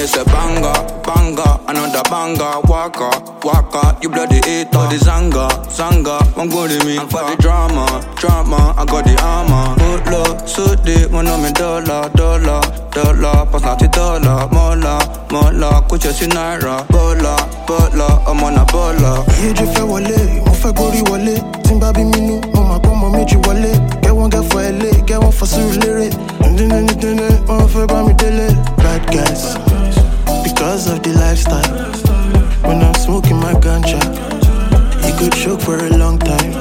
it's a banger, banger, another banger. Waka, waka, you bloody hater. The zanga, zanga, one good to me. And for the drama, drama, I got the armor. Put low, so deep, when I'm in dollar, dollar, dollar. Pass not the dollar, mola, mola. Kuch si naira, bola, bola, I'm on a bola. Yeah, je fais wale, on fait gori wale. Timba bi minu, on ma bon, mon meji wale. Get one for LA, get one for Surulere. On fait pas mi délai. Bad guys, because of the lifestyle. When I'm smoking my ganja, you could choke for a long time.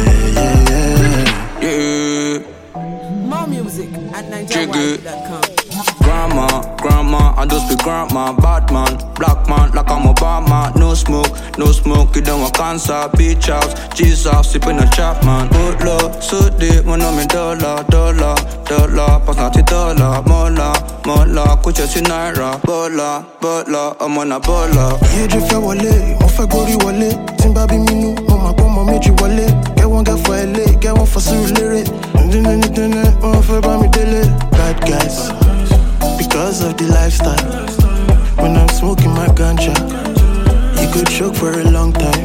Yeah. More music at NigerWide.com. Grandma, grandma, I just be grandma. Bad man, black man, like I'm Obama. No smoke, you don't want cancer. Beach house, Jesus, sipping a chap, man. Put low, so deep, when I'm in dollar, dollar, dollar. Pass not the dollar, mola, mola. Kuch si naira, bola, bola, I'm on a bola. Yeah, je fais wale, on fait gori wale. Timba bi minu, on ma bon, mon meji wale. Get one for LA, get one for Surulere. On fait pas mi délai. Bad guys, because of the lifestyle. When I'm smoking my ganja, you could choke for a long time.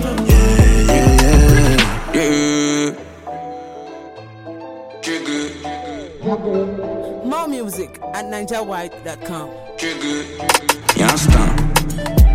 Yeah. More music at NigerWide.com. You understand?